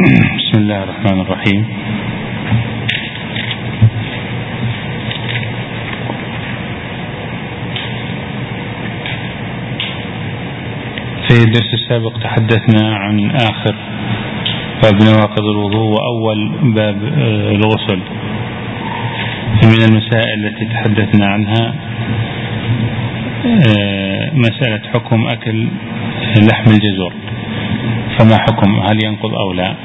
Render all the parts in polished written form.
بسم الله الرحمن الرحيم. في الدرس السابق تحدثنا عن آخر باب نواقض الوضوء وأول باب الغسل. فمن المسائل التي تحدثنا عنها مسألة حكم أكل لحم الجزور، فما حكم؟ هل ينقض أو لا؟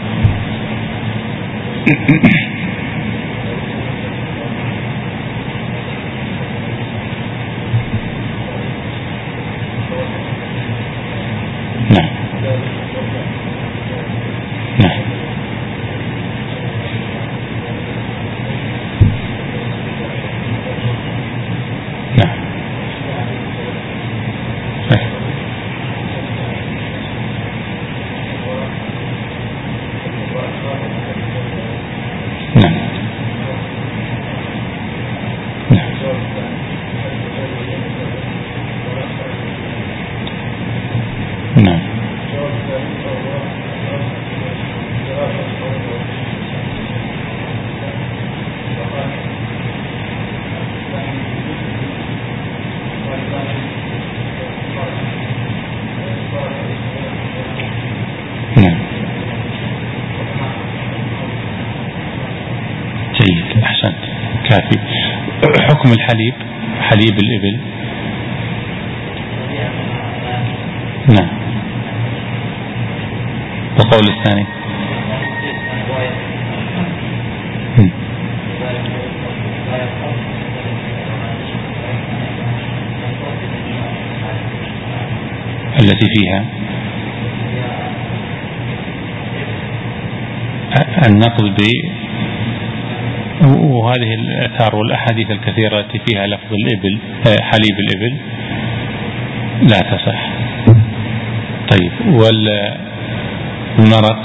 كافي. حكم الحليب، حليب الإبل. نعم. وقول الثاني التي فيها النقض وهذه الآثار والأحاديث الكثيرة التي فيها لفظ الإبل، حليب الإبل، لا تصح. طيب، والمرق؟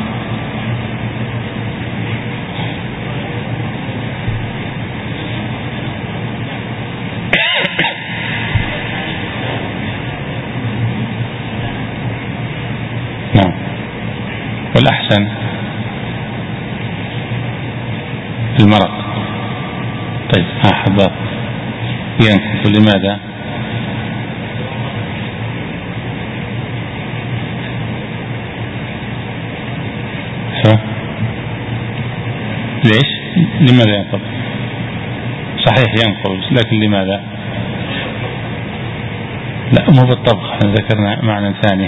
نعم. والأحسن المرق. طيب، حباب ينقض. لماذا؟ ليش؟ لماذا ينقض؟ صحيح ينقض، لكن لماذا؟ لا، مو بالطبخ، ذكرنا معنى ثاني.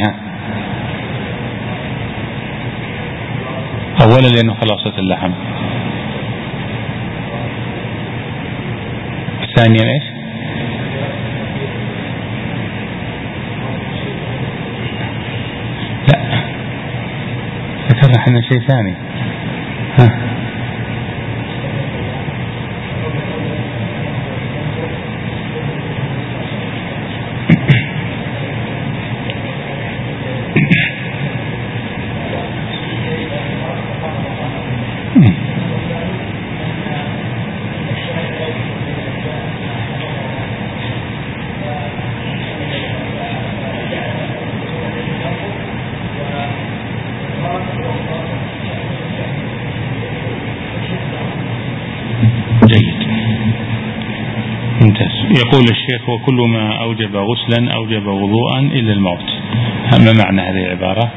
أولا لأنه خلاصة اللحم، ثانيا ايش؟ لا، ذكرنا احنا شيء ثاني. يقول الشيخ: وكل ما أوجب غسلا أوجب وضوءا إلا الموت. ما معنى هذه العبارة؟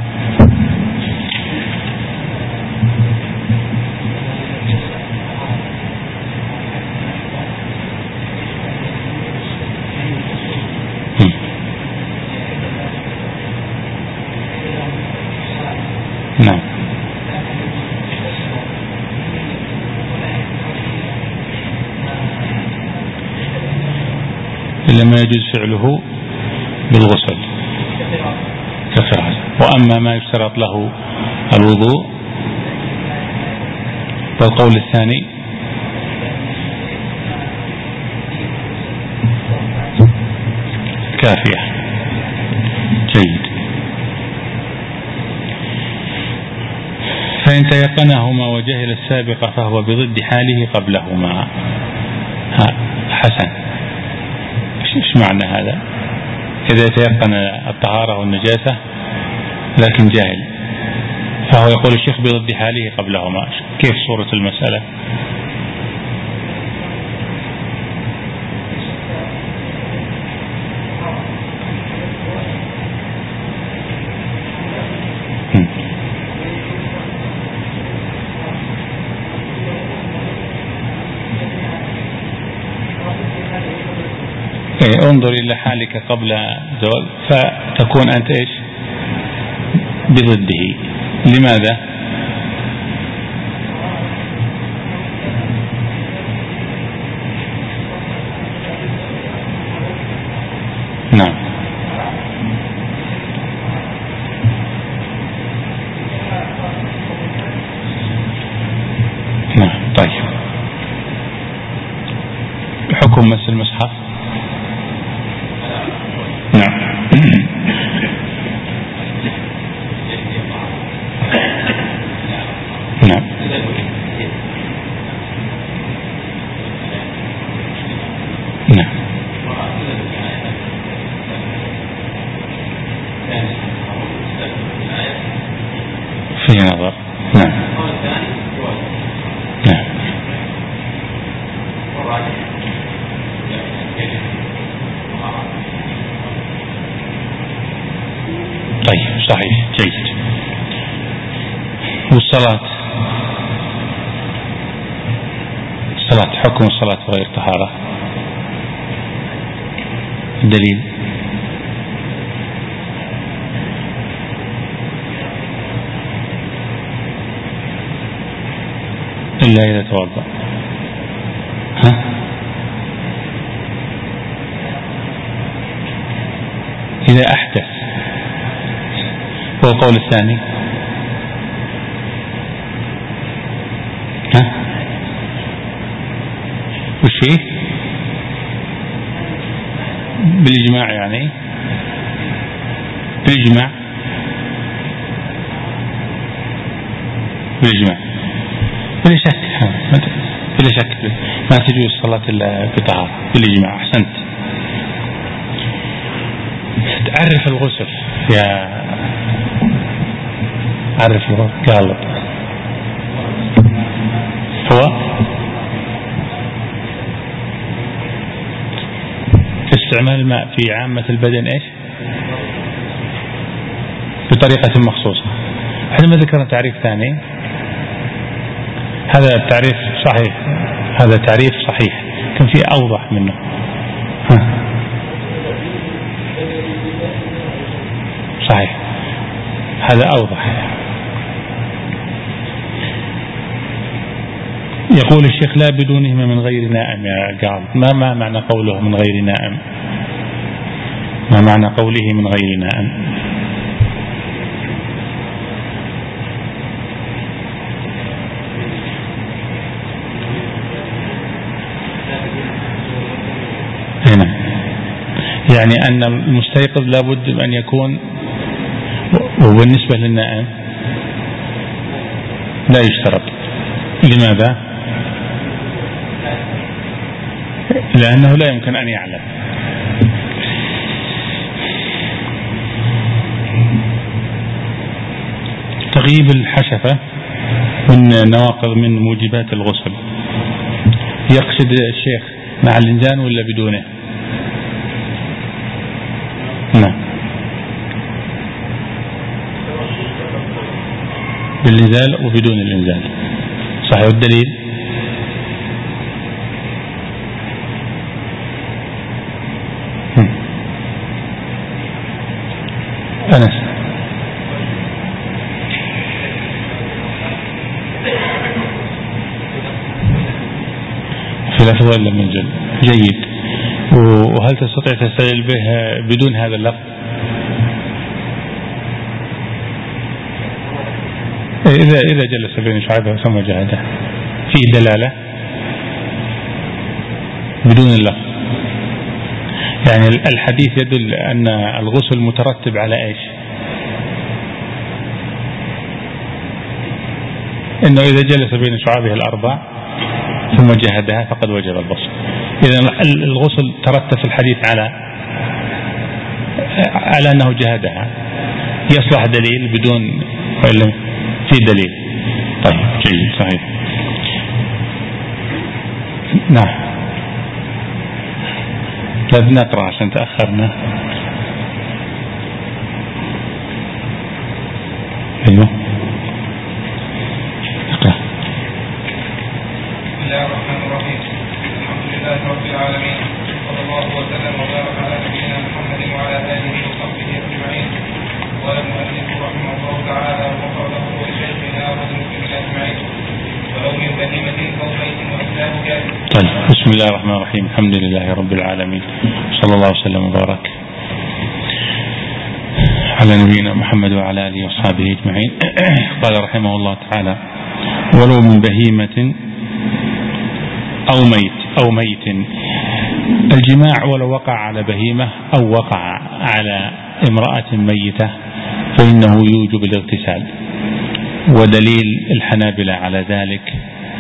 نعم. إلا ما يجوز فعله بالغسل كفراغ. وأما ما يشترط له الوضوء والقول الثاني كافية. جيد. فإن تيقنهما وجهل السابق فهو بضد حاله قبلهما. حسن. ايش معنى هذا؟ إذا تيقن الطهارة والنجاسة لكن جاهل، فهو يقول الشيخ بضد حاله قبلهما. كيف صورة المسألة؟ انظر إلى حالك قبل زواج فتكون أنت إيش بضده. لماذا؟ نعم نعم. طيب حكم مس المصحف. نعم نعم نعم فيه نظر. نعم نعم. طيب صحيح جيد. والصلاة، الصلاة حكم الصلاة غير طهارة. الدليل إلا إذا توضأ. ها؟ إذا أحدث. والقول الثاني ها؟ وش فيه؟ بالإجماع يعني بالإجماع بلا شك بلا شك ما تجوز الصلاة إلا بطهارة بالإجماع. أحسنت. تعرف الغسل يا عرف الغسل. قال هو استعمال الماء في عامة البدن إيش بطريقة مخصوصة. احنا ما ذكرنا تعريف ثاني. هذا التعريف صحيح، هذا تعريف صحيح، كان فيه أوضح منه. صحيح هذا أوضح. يقول الشيخ لا بدونهما من غير نائم. يا قال ما معنى قوله من غير نائم؟ ما معنى قوله من غير نائم؟ هنا يعني أن المستيقظ لابد أن يكون، وبالنسبة للنائم لا يشترط. لماذا؟ لأنه لا يمكن أن يعلم. تغيب الحشفة من نواقض من موجبات الغسل. يقصد الشيخ مع الإنزال ولا بدونه؟ نعم بالإنزال وبدون الإنزال. صحيح. الدليل أنس في لفظ ولا منزل. جيد. وهل تستطيع تستدل به بدون هذا اللفظ؟ إذا جلس بين شعبه ثم جهده فيه دلالة بدون اللفظ. يعني الحديث يدل أن الغسل مترتب على إيش؟ إنه إذا جلس بين شعابه الأربع ثم جهدها فقد وجب الغسل. إذا الغسل ترتب في الحديث على أنه جهدها. يصلح دليل بدون علم. في دليل. طيب جيد صحيح. نعم لازم نقرأ عشان تأخرنا. أيوه اقرأ. بسم الله الرحمن الرحيم. الحمد لله رب العالمين، صلى الله وسلم وبارك على نبينا محمد وعلى آله وصحبه أجمعين. قال المؤلف رحمه الله تعالى: وغفر له ولشيخنا وللمسلمين أجمعين، ولو من بهيمة أو ميت وإسلام جائز. طيب بسم الله الرحمن الرحيم. الحمد لله رب العالمين، صلى الله وسلم وبارك على نبينا محمد وعلى آله وصحبه أجمعين. قال رحمه الله تعالى: ولو من بهيمة أو ميت. الجماع ولو وقع على بهيمة أو وقع على امرأة ميتة فإنه يوجب الاغتسال. ودليل الحنابلة على ذلك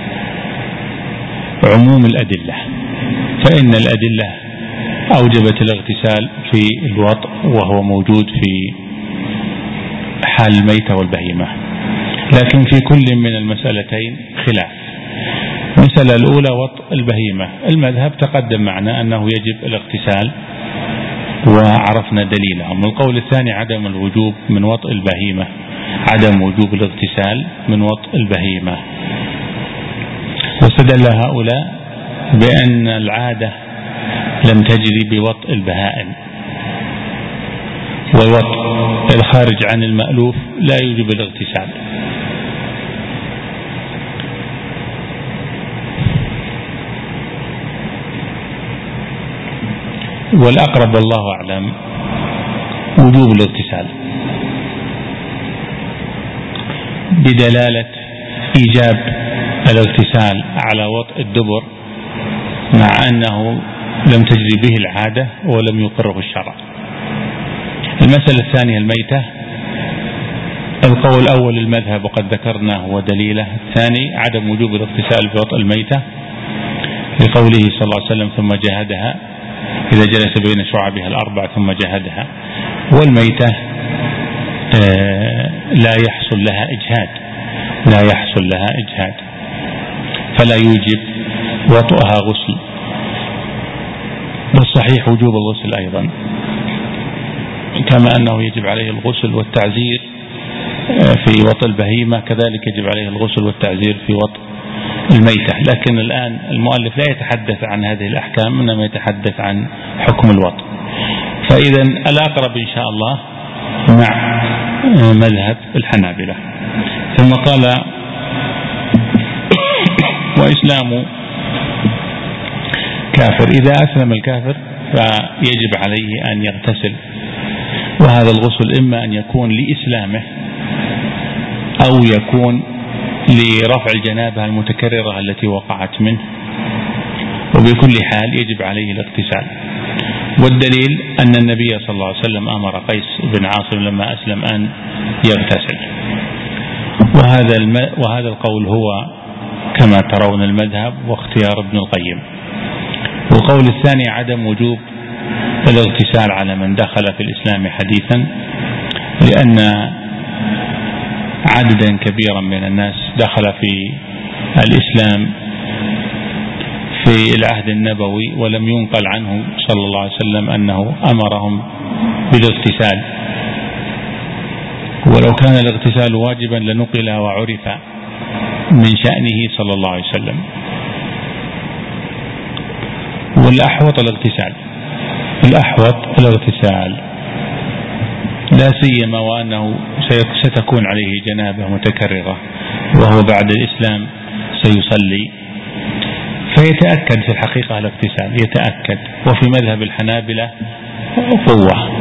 عموم الأدلة، فإن الأدلة أوجبت الاغتسال في الوطء وهو موجود في حال الميتة والبهيمة، لكن في كل من المسألتين خلاف. المسألة الأولى وطء البهيمة، المذهب تقدم معنا أنه يجب الاغتسال وعرفنا دليلهم. القول الثاني عدم الوجوب من وطء البهيمة، عدم وجوب الاغتسال من وطء البهيمة. واستدل هؤلاء بأن العادة لم تجري بوطء البهائم، والوطء الخارج عن المألوف لا يوجب الاغتسال. والأقرب والله أعلم وجوب الاغتسال بدلالة إيجاب الاغتسال على وطء الدبر، مع أنه لم تجري به العادة ولم يقره الشرع. المسألة الثانية الميتة، القول الأول المذهب وقد ذكرناه ودليله. الثاني عدم وجوب الاغتسال بوطء الميتة لقوله صلى الله عليه وسلم: ثم جهدها إذا جلس بين شعبها الأربع ثم جهدها. والميتة لا يحصل لها إجهاد، فلا يوجب وطئها غسل، والصحيح وجوب الغسل أيضا، كما أنه يجب عليه الغسل والتعزير في وطئ البهيمة، كذلك يجب عليه الغسل والتعزير في وطئ الميتة. لكن الآن المؤلف لا يتحدث عن هذه الأحكام، إنما يتحدث عن حكم الوطئ. فإذا الأقرب إن شاء الله مع مذهب الحنابلة. ثم قال: وإسلام كافر، إذا أسلم الكافر فيجب عليه أن يغتسل، وهذا الغسل إما أن يكون لإسلامه أو يكون لرفع الجنابة المتكررة التي وقعت منه، وبكل حال يجب عليه الاغتسال. والدليل أن النبي صلى الله عليه وسلم أمر قيس بن عاصم لما أسلم أن يغتسل، وهذا القول هو كما ترون المذهب واختيار ابن القيم. والقول الثاني عدم وجوب الاغتسال على من دخل في الإسلام حديثا، لأن عددا كبيرا من الناس دخل في الإسلام في العهد النبوي ولم ينقل عنه صلى الله عليه وسلم أنه أمرهم بالاغتسال، ولو كان الاغتسال واجبا لنقل وعرف من شأنه صلى الله عليه وسلم. والأحوط الاغتسال لا سيما وأنه ستكون عليه جنابة متكررة وهو بعد الإسلام سيصلي، فيتأكد في الحقيقة الاغتسال يتأكد. وفي مذهب الحنابلة قوة.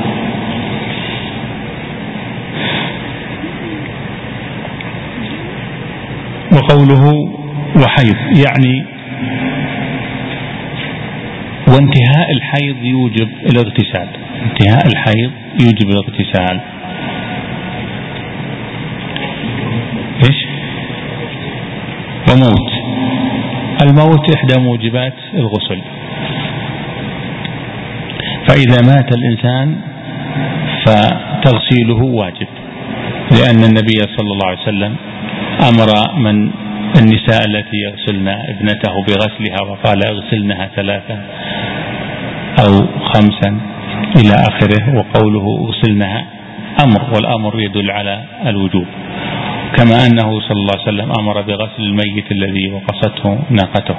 وقوله وحيض يعني وانتهاء الحيض يوجب الاغتسال، انتهاء الحيض يوجب الاغتسال. ايش؟ وموت الموت إحدى موجبات الغسل، فإذا مات الإنسان فتغسيله واجب، لأن النبي صلى الله عليه وسلم أمر من النساء التي يغسلن ابنته بغسلها وقال اغسلنها 3 أو 5 إلى آخره، وقوله اغسلنها أمر، والأمر يدل على الوجوب، كما أنه صلى الله عليه وسلم أمر بغسل الميت الذي وقصته ناقته.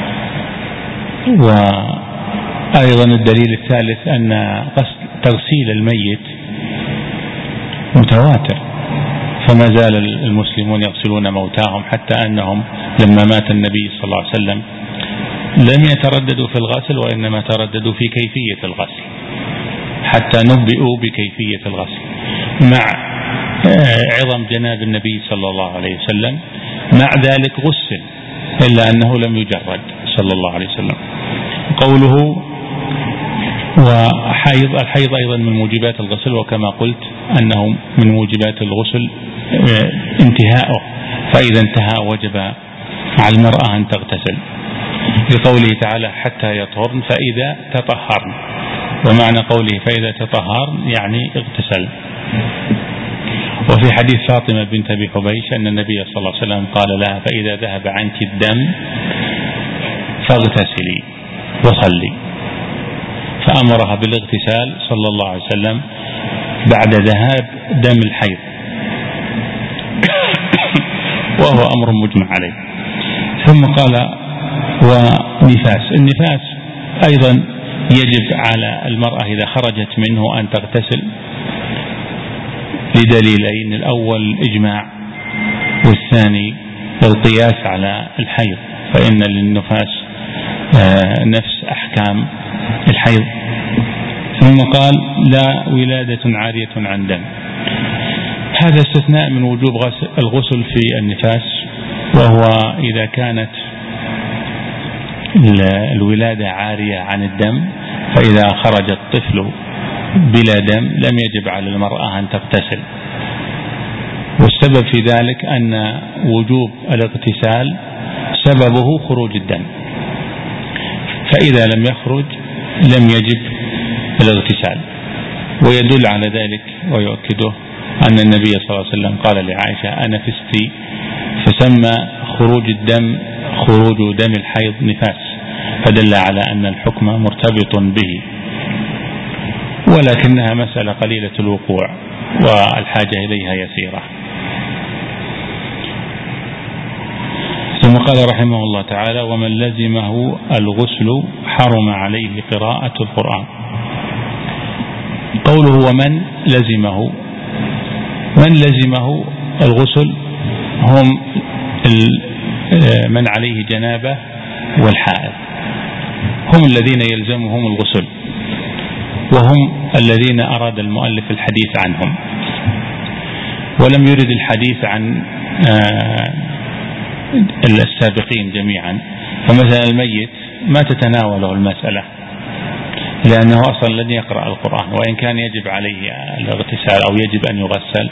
وأيضا الدليل الثالث أن تغسيل الميت متواتر، فما زال المسلمون يغسلون موتاهم، حتى أنهم لما مات النبي صلى الله عليه وسلم لم يترددوا في الغسل، وإنما ترددوا في كيفية الغسل، حتى نبئوا بكيفية الغسل مع عظم جناب النبي صلى الله عليه وسلم. مع ذلك غسل، إلا أنه لم يجرد صلى الله عليه وسلم. قوله الحيض أيضا من موجبات الغسل، وكما قلت أنه من موجبات الغسل انتهاؤه، فإذا انتهى وجب على المرأة أن تغتسل، لقوله تعالى حتى يطهرن فإذا تطهرن، ومعنى قوله فإذا تطهرن يعني اغتسل. وفي حديث فاطمة بنت أبي حبيش أن النبي صلى الله عليه وسلم قال لها فإذا ذهب عنك الدم فاغتسلي وصلي، فأمرها بالاغتسال صلى الله عليه وسلم بعد ذهاب دم الحيض، وهو أمر مجمع عليه. ثم قال ونفاس، النفاس أيضا يجب على المرأة إذا خرجت منه أن تغتسل لدليلين: الأول الإجماع، والثاني القياس على الحيض، فإن للنفاس نفس أحكام الحيض. ثم قال لا ولادة عارية عن دم، هذا استثناء من وجوب الغسل في النفاس، وهو إذا كانت الولادة عارية عن الدم، فإذا خرج الطفل بلا دم لم يجب على المرأة أن تغتسل. والسبب في ذلك أن وجوب الاغتسال سببه خروج الدم، فإذا لم يخرج لم يجب الاغتسال. ويدل على ذلك ويؤكده أن النبي صلى الله عليه وسلم قال لعائشة أنفستي، فسمى خروج الدم خروج دم الحيض نفاس، فدل على أن الحكم مرتبط به، ولكنها مسألة قليلة الوقوع والحاجة إليها يسيرة. ثم قال رحمه الله تعالى ومن لزمه الغسل حرم عليه قراءة القرآن. قوله ومن لزمه، من لزمه الغسل هم من عليه جنابه والحائض، هم الذين يلزمهم الغسل، وهم الذين أراد المؤلف الحديث عنهم، ولم يرد الحديث عن السابقين جميعا. فمثلا الميت ما تتناوله المسألة، لأنه أصلا لن يقرأ القرآن، وإن كان يجب عليه الاغتسال أو يجب أن يغسل.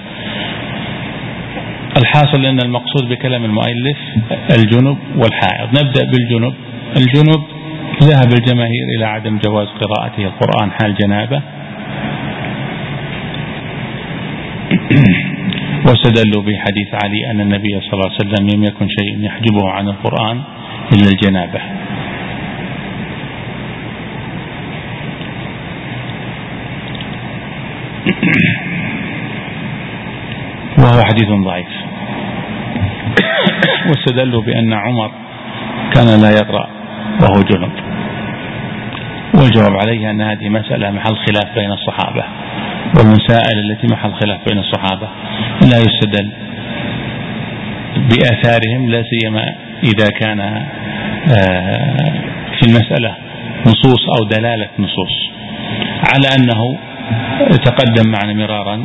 الحاصل أن المقصود بكلام المؤلف الجنب والحائض. نبدأ بالجنب. الجنب ذهب الجماهير إلى عدم جواز قراءته القرآن حال جنابه، واستدلوا بحديث علي أن النبي صلى الله عليه وسلم لم يكن شيء يحجبه عن القرآن إلا الجنابة. وهو حديث ضعيف. واستدلوا بأن عمر كان لا يقرأ وهو جنب، والجواب عليه أن هذه مسألة محل خلاف بين الصحابة، والمسائل التي محل خلاف بين الصحابة لا يستدل بآثارهم، لا سيما إذا كان في المسألة نصوص أو دلالة نصوص، على أنه تقدم معنا مرارا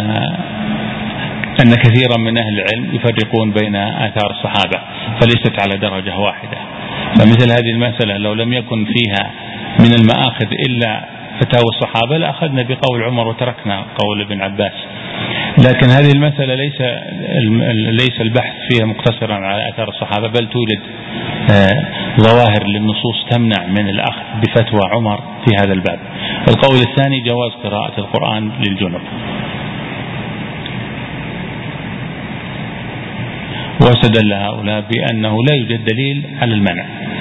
أن كثيرا من أهل العلم يفرقون بين آثار الصحابة، فليست على درجة واحدة. فمثل هذه المسألة لو لم يكن فيها من المآخذ إلا فتاوى الصحابة لأخذنا بقول عمر وتركنا قول ابن عباس. لكن هذه المسألة ليس البحث فيها مقتصرا على آثار الصحابة، بل توجد ظواهر للنصوص تمنع من الأخذ بفتوى عمر في هذا الباب. القول الثاني جواز قراءة القرآن للجنب. واستدل هؤلاء بأنه لا يوجد دليل على المنع.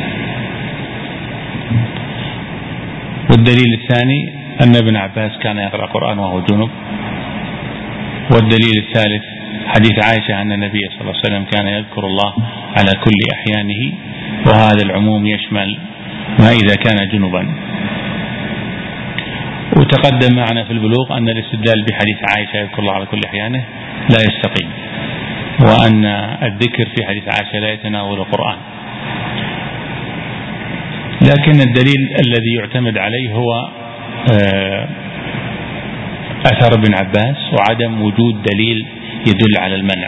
والدليل الثاني أن ابن عباس كان يقرأ القرآن وهو جنب. والدليل الثالث حديث عائشة أن النبي صلى الله عليه وسلم كان يذكر الله على كل أحيانه، وهذا العموم يشمل ما إذا كان جنبا. وتقدم معنا في البلوغ أن الاستدلال بحديث عائشة يذكر الله على كل أحيانه لا يستقيم، وأن الذكر في حديث عائشة لا يتناول القرآن. لكن الدليل الذي يعتمد عليه هو أثر ابن عباس وعدم وجود دليل يدل على المنع.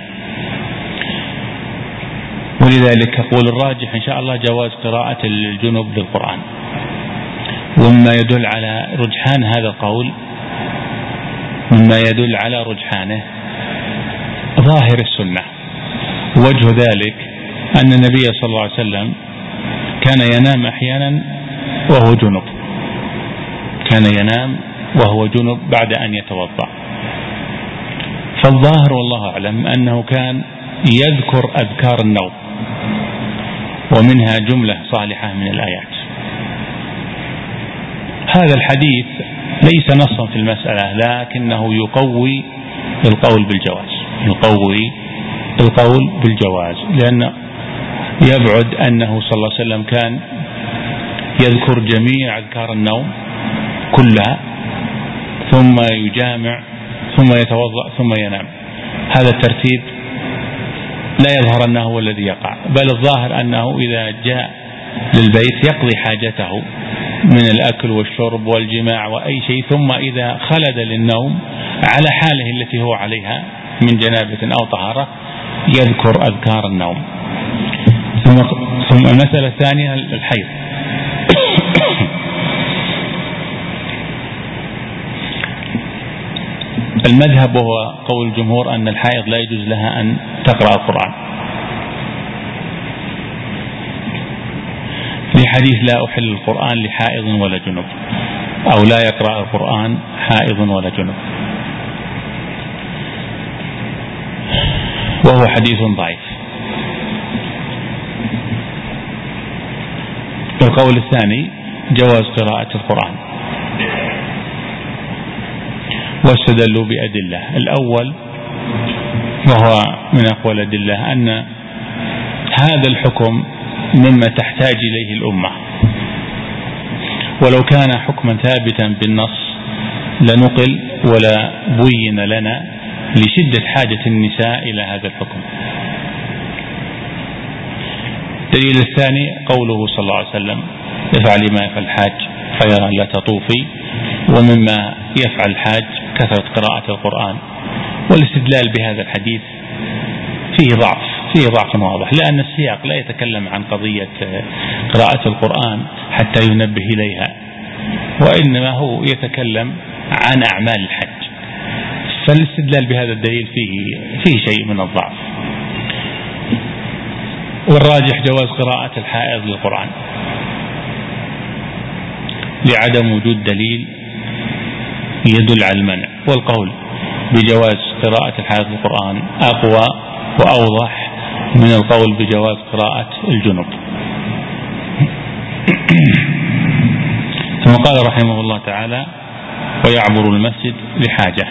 ولذلك أقول الراجح إن شاء الله جواز قراءة الجنب للقرآن. ومما يدل على رجحان هذا القول، مما يدل على رجحانه ظاهر السنة. وجه ذلك أن النبي صلى الله عليه وسلم كان ينام أحيانا وهو جنب، كان ينام وهو جنب بعد أن يتوضأ. فالظاهر والله أعلم أنه كان يذكر أذكار النوم، ومنها جملة صالحة من الآيات. هذا الحديث ليس نصا في المسألة، لكنه يقوي القول بالجواز، يقوي القول بالجواز، لأن يبعد أنه صلى الله عليه وسلم كان يذكر جميع أذكار النوم كلها ثم يجامع ثم يتوضأ ثم ينام. هذا الترتيب لا يظهر أنه هو الذي يقع، بل الظاهر أنه إذا جاء للبيت يقضي حاجته من الأكل والشرب والجماع وأي شيء، ثم إذا خلد للنوم على حاله التي هو عليها من جنابة أو طهارة يذكر أذكار النوم. ثم المسألة الثانية الحيض. المذهب وهو قول الجمهور أن الحائض لا يجوز لها أن تقرأ القرآن، لحديث لا أحل القرآن لحائض ولا جنب، أو لا يقرأ القرآن حائض ولا جنب، وهو حديث ضعيف. القول الثاني جواز قراءة القرآن، واستدلوا بأدلة. الأول وهو من أقوى الأدلة أن هذا الحكم مما تحتاج إليه الأمة، ولو كان حكما ثابتا بالنص لنقل ولا بين لنا لشدة حاجة النساء إلى هذا الحكم. الدليل الثاني قوله صلى الله عليه وسلم افعلي ما يفعل الحاج خيرا لا تطوفي، ومما يفعل الحاج كثرة قراءة القرآن. والاستدلال بهذا الحديث فيه ضعف واضح، لأن السياق لا يتكلم عن قضية قراءة القرآن حتى ينبه إليها، وإنما هو يتكلم عن أعمال الحج. فالاستدلال بهذا الدليل فيه شيء من الضعف. والراجح جواز قراءة الحائض للقرآن لعدم وجود دليل يدل على المنع، والقول بجواز قراءة الحائض للقرآن أقوى وأوضح من القول بجواز قراءة الجنب. ثم قال رحمه الله تعالى ويعبر المسجد لحاجة.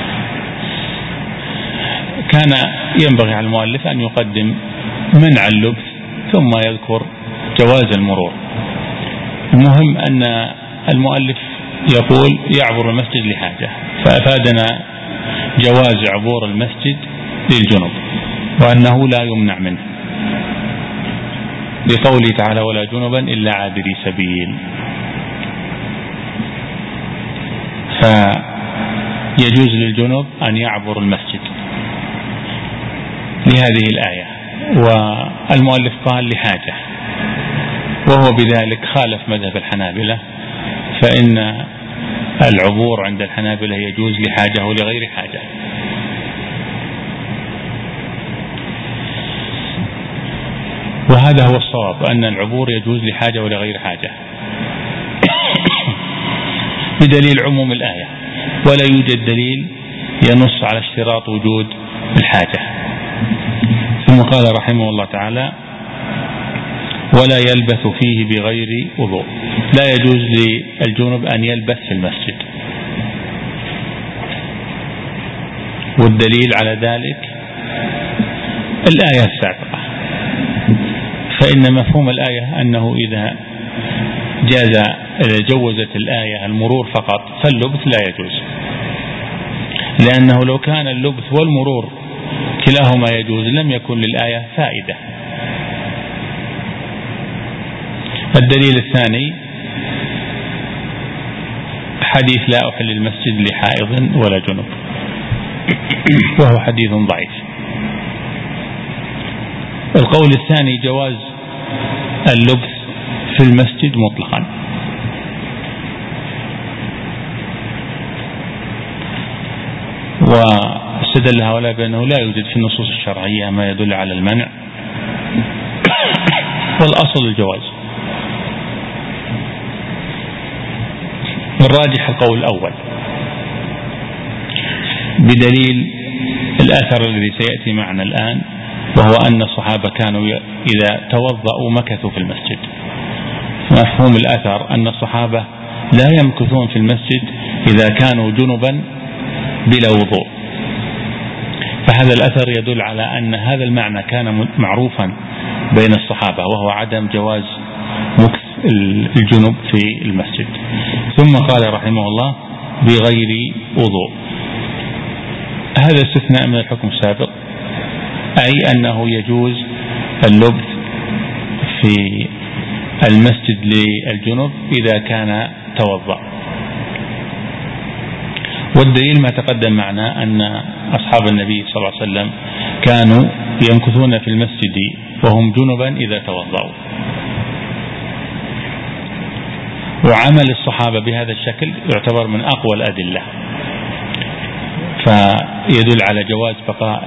كان ينبغي على المؤلف أن يقدم منع اللبث ثم يذكر جواز المرور. المهم أن المؤلف يقول يعبر المسجد لحاجة، فأفادنا جواز عبور المسجد للجنب وأنه لا يمنع منه، لقوله تعالى ولا جنبا إلا عابري سبيل. فيجوز للجنب أن يعبر المسجد لهذه الآية، والمؤلف قال لحاجة، وهو بذلك خالف مذهب الحنابلة، فإن العبور عند الحنابلة يجوز لحاجة ولغير حاجة. وهذا هو الصواب، أن العبور يجوز لحاجة ولغير حاجة بدليل عموم الآية، ولا يوجد دليل ينص على اشتراط وجود الحاجة. ثم قال رحمه الله تعالى: ولا يلبث فيه بغير وضوء. لا يجوز للجنب أن يلبث في المسجد، والدليل على ذلك الآية السابقة، فإن مفهوم الآية أنه إذا جوزت الآية المرور فقط فاللبث لا يجوز، لأنه لو كان اللبث والمرور كلاهما يجوز لم يكن للآية فائدة. الدليل الثاني حديث لا أحل المسجد لحائض ولا جنب، وهو حديث ضعيف. القول الثاني جواز اللبث في المسجد مطلقا، واستدل هؤلاء بأنه لا يوجد في النصوص الشرعية ما يدل على المنع، والأصل الجواز. الراجح القول الأول بدليل الأثر الذي سيأتي معنا الآن، وهو أن الصحابة كانوا إذا توضأوا مكثوا في المسجد. مفهوم الأثر أن الصحابة لا يمكثون في المسجد إذا كانوا جنبا بلا وضوء، فهذا الأثر يدل على أن هذا المعنى كان معروفا بين الصحابة، وهو عدم جواز مكث الجنب في المسجد. ثم قال رحمه الله: بغير وضوء. هذا استثناء من الحكم السابق، أي أنه يجوز اللبث في المسجد للجنب إذا كان توضأ. والدليل ما تقدم معنا أن أصحاب النبي صلى الله عليه وسلم كانوا يمكثون في المسجد وهم جنبا إذا توضأوا، وعمل الصحابة بهذا الشكل يعتبر من أقوى الأدلة، فيدل على جواز بقاء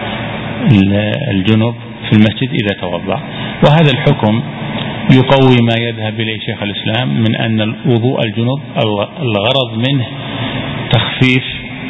الجنب في المسجد إذا توضأ. وهذا الحكم يقوي ما يذهب إليه شيخ الإسلام من أن الوضوء الجنب الغرض منه تخفيف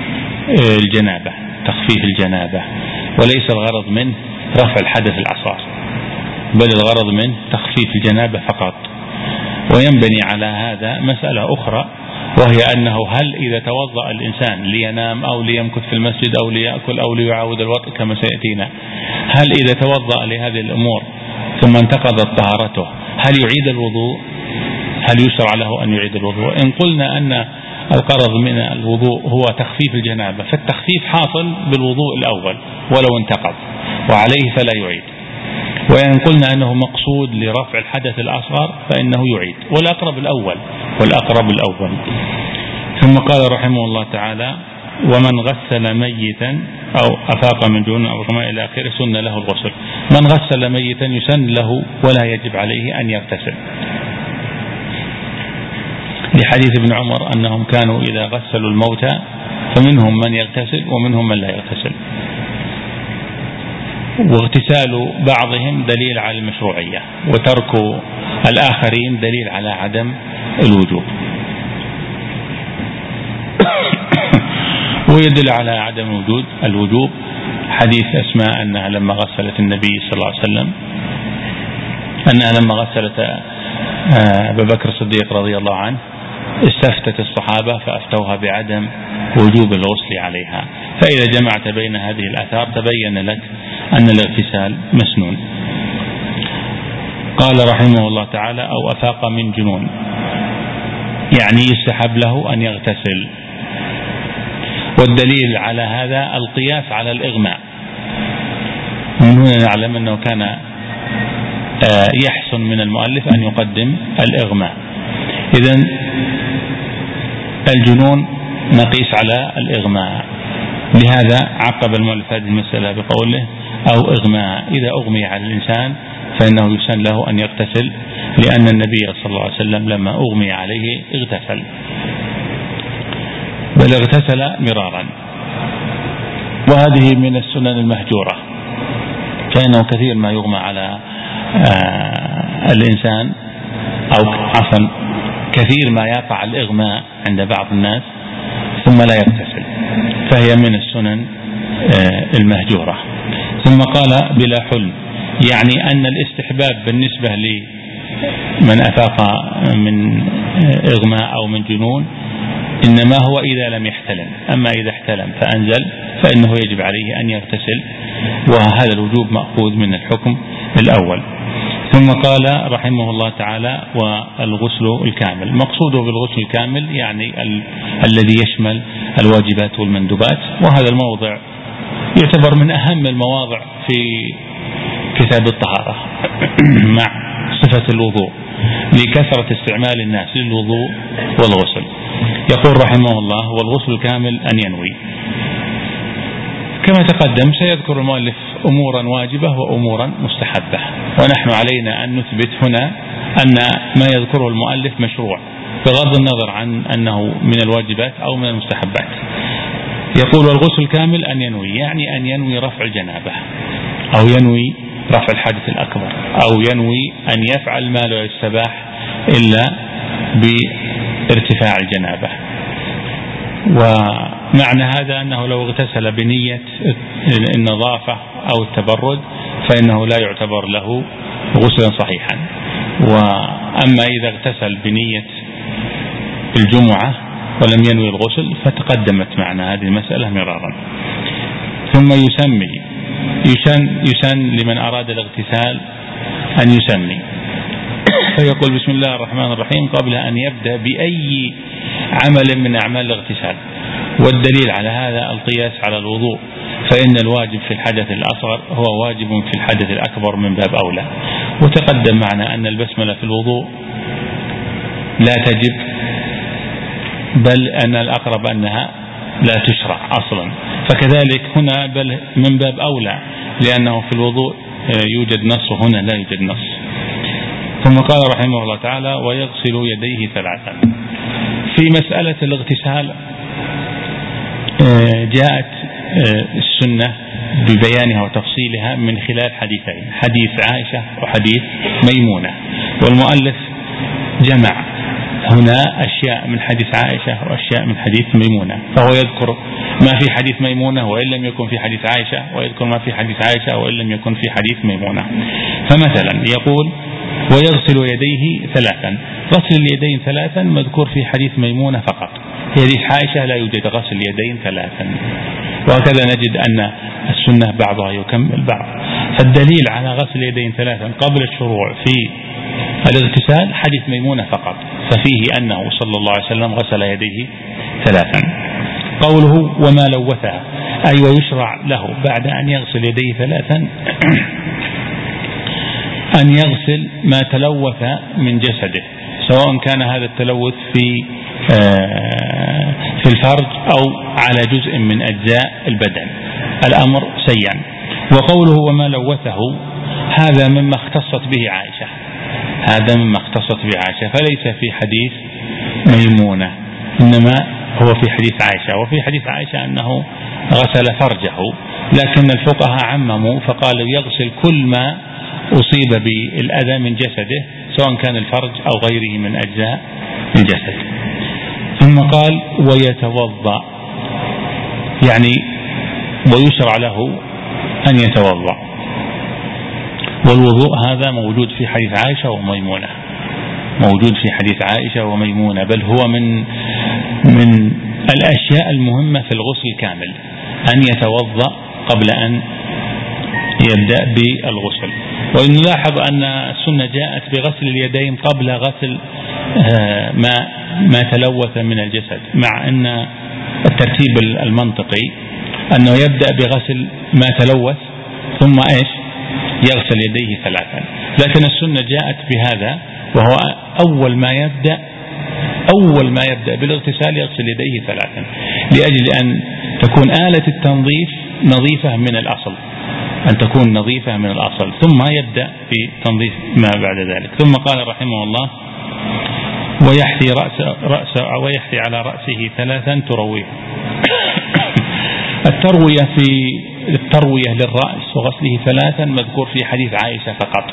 الجنابة، وليس الغرض منه رفع الحدث الأصغر، بل الغرض منه تخفيف الجنابة فقط. وينبني على هذا مسألة أخرى، وهي أنه هل إذا توضأ الإنسان لينام أو ليمكث في المسجد أو ليأكل أو ليعاود الوضوء كما سيأتينا، هل إذا توضأ لهذه الأمور ثم انتقضت طهارته هل يعيد الوضوء؟ هل يشرع له أن يعيد الوضوء؟ إن قلنا أن الغرض من الوضوء هو تخفيف الجنابة، فالتخفيف حاصل بالوضوء الأول ولو انتقض، وعليه فلا يعيد. وإن قلنا أنه مقصود لرفع الحدث الأصغر فإنه يعيد، والأقرب الأول. ثم قال رحمه الله تعالى: ومن غسل ميتا أو أفاق من جنون أو رمى إلى آخره سن له الغسل. من غسل ميتا يسن له ولا يجب عليه أن يغتسل، لحديث ابن عمر أنهم كانوا إذا غسلوا الموتى فمنهم من يغتسل ومنهم من لا يغتسل، واغتسال بعضهم دليل على المشروعية، وترك الآخرين دليل على عدم الوجوب. ويدل على عدم الوجوب حديث أسماء أنها لما غسلت النبي صلى الله عليه وسلم، أنها لما غسلت أبا بكر الصديق رضي الله عنه استفتت الصحابة فأفتوها بعدم وجوب الغسل عليها. فإذا جمعت بين هذه الآثار تبين لك أن الاغتسال مسنون. قال رحمه الله تعالى: أو أفاق من جنون، يعني يستحب له أن يغتسل. والدليل على هذا القياس على الإغماء، من هنا نعلم أنه كان يحسن من المؤلف أن يقدم الإغماء. إذن الجنون نقيس على الإغماء، لهذا عقب المؤلف هذه المسألة بقوله: أو إغماء. إذا أغمي على الإنسان فإنه يسن له أن يغتسل، لأن النبي صلى الله عليه وسلم لما أغمي عليه اغتسل، بل اغتسل مرارا. وهذه من السنن المهجورة، فإنه كثير ما يغمى على الإنسان، أو عفوا كثير ما يقع الإغماء عند بعض الناس ثم لا يغتسل، فهي من السنن المهجورة. ثم قال بلا حلم، يعني أن الاستحباب بالنسبة لمن أفاق من إغماء أو من جنون إنما هو إذا لم يحتلم، أما إذا احتلم فأنزل فإنه يجب عليه أن يغتسل، وهذا الوجوب مأخوذ من الحكم الأول. ثم قال رحمه الله تعالى والغسل الكامل. مقصوده بالغسل الكامل يعني الذي يشمل الواجبات والمندوبات، وهذا الموضع يعتبر من أهم المواضع في كتاب الطهارة مع صفة الوضوء لكثرة استعمال الناس للوضوء والغسل. يقول رحمه الله والغسل الكامل أن ينوي. كما تقدم سيذكر المؤلف أمورا واجبة وأمورا مستحبة، ونحن علينا أن نثبت هنا أن ما يذكره المؤلف مشروع بغض النظر عن أنه من الواجبات أو من المستحبات. يقول والغسل الكامل أن ينوي، يعني أن ينوي رفع الجنابة أو ينوي رفع الحدث الأكبر أو ينوي أن يفعل ما لا يستباح إلا بارتفاع الجنابة. ومعنى هذا أنه لو اغتسل بنية النظافة أو التبرد فإنه لا يعتبر له غسلا صحيحا، وأما إذا اغتسل بنية الجمعة ولم ينوي الغسل فتقدمت معنا هذه المسألة مرارا. ثم يسن لمن أراد الاغتسال أن يسمي، فيقول بسم الله الرحمن الرحيم قبل أن يبدأ بأي عمل من أعمال الاغتسال. والدليل على هذا القياس على الوضوء، فإن الواجب في الحدث الأصغر هو واجب في الحدث الأكبر من باب أولى. وتقدم معنا أن البسملة في الوضوء لا تجب، بل أن الأقرب أنها لا تشرع أصلا، فكذلك هنا بل من باب أولى لأنه في الوضوء يوجد نص وهنا لا يوجد نص. ثم قال رحمه الله تعالى ويغسل يديه 3. في مسألة الاغتسال جاءت السنة ببيانها وتفصيلها من خلال حديثين، حديث عائشة وحديث ميمونة، والمؤلف جمع هنا أشياء من حديث عائشة وأشياء من حديث ميمونة، فهو يذكر ما في حديث ميمونة وإن لم يكن في حديث عائشة، ويذكر ما في حديث عائشة وإن لم يكن في حديث ميمونة. فمثلا يقول ويغسل يديه 3. غسل اليدين 3 مذكور في حديث ميمونة فقط، في حديث عائشة لا يوجد غسل اليدين 3. وهكذا نجد أن السنة بعضها يكمل بعض. فالدليل على غسل اليدين 3 قبل الشروع في الاغتسال حديث ميمونة فقط، ففيه أنه صلى الله عليه وسلم غسل يديه 3. قوله وما لوثها أي ويشرع له بعد أن يغسل يديه 3 أن يغسل ما تلوث من جسده، سواء كان هذا التلوث في الفرج أو على جزء من أجزاء البدن، الأمر سيان. وقوله وما لوثه هذا مما اختصت به عائشة، فليس في حديث ميمونة، إنما هو في حديث عائشة. وفي حديث عائشة أنه غسل فرجه، لكن الفقهاء عمموا فقالوا يغسل كل ما أصيب بالأذى من جسده سواء كان الفرج أو غيره من أجزاء الجسد. ثم قال ويتوضأ، يعني ويشرع له أن يتوضأ. والوضوء هذا موجود في حديث عائشة وميمونة، بل هو من الأشياء المهمة في الغسل الكامل أن يتوضأ قبل أن يبدأ بالغسل. وإن نلاحظ أن السنة جاءت بغسل اليدين قبل غسل ما تلوث من الجسد، مع أن الترتيب المنطقي أنه يبدأ بغسل ما تلوث ثم يغسل يديه 3، لكن السنة جاءت بهذا وهو أول ما يبدأ بالاغتسال يغسل يديه 3 لأجل أن تكون آلة التنظيف نظيفة من الأصل، ثم يبدأ في تنظيف ما بعد ذلك. ثم قال رحمه الله ويحثي على رأسه 3 ترويه. التروية للرأس وغسله 3 مذكور في حديث عائشة فقط.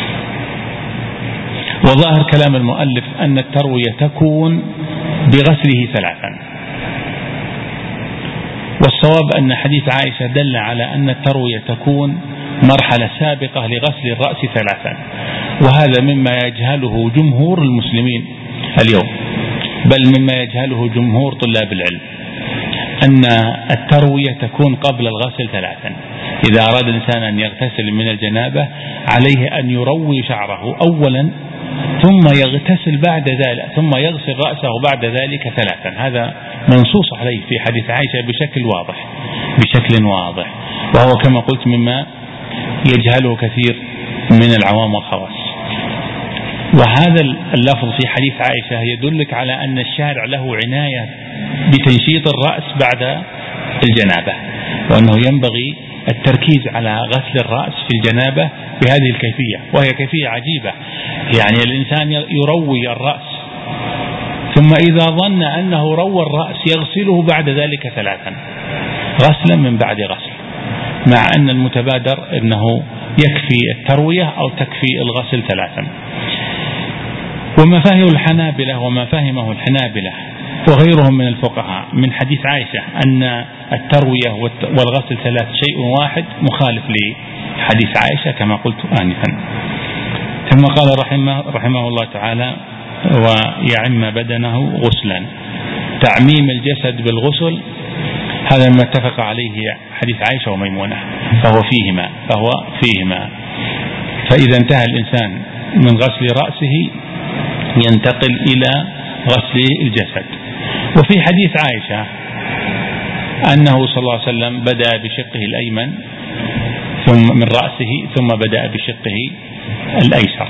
وظاهر كلام المؤلف أن التروية تكون بغسله 3، والصواب أن حديث عائشة دل على أن التروية تكون مرحلة سابقة لغسل الرأس 3، وهذا مما يجهله جمهور المسلمين اليوم، بل مما يجهله جمهور طلاب العلم، أن التروية تكون قبل الغسل 3. إذا أراد الإنسان أن يغتسل من الجنابة عليه أن يروي شعره أولا، ثم يغتسل بعد ذلك، ثم يغسل رأسه بعد ذلك 3. هذا منصوص عليه في حديث عائشة بشكل واضح، وهو كما قلت مما يجهله كثير من العوام والخواص. وهذا اللفظ في حديث عائشة يدلك على أن الشارع له عناية بتنشيط الرأس بعد الجنابة، وأنه ينبغي التركيز على غسل الرأس في الجنابة بهذه الكيفية، وهي كيفية عجيبة. يعني الإنسان يروي الرأس، ثم إذا ظن أنه روى الرأس يغسله بعد ذلك 3 غسلا من بعد غسل، مع أن المتبادر أنه يكفي التروية أو تكفي الغسل 3. وما فهمه الحنابلة وغيرهم من الفقهاء من حديث عائشة أن التروية والغسل 3 شيء واحد، مخالف لحديث عائشة كما قلت آنفا. ثم قال رحمه الله تعالى: ويعم بدنه غسلا. تعميم الجسد بالغسل هذا ما اتفق عليه حديث عائشة وميمونة، فهو فيهما. فإذا انتهى الإنسان من غسل رأسه ينتقل إلى غسل الجسد. وفي حديث عائشة أنه صلى الله عليه وسلم بدأ بشقه الأيمن ثم من رأسه، ثم بدأ بشقه الأيسر.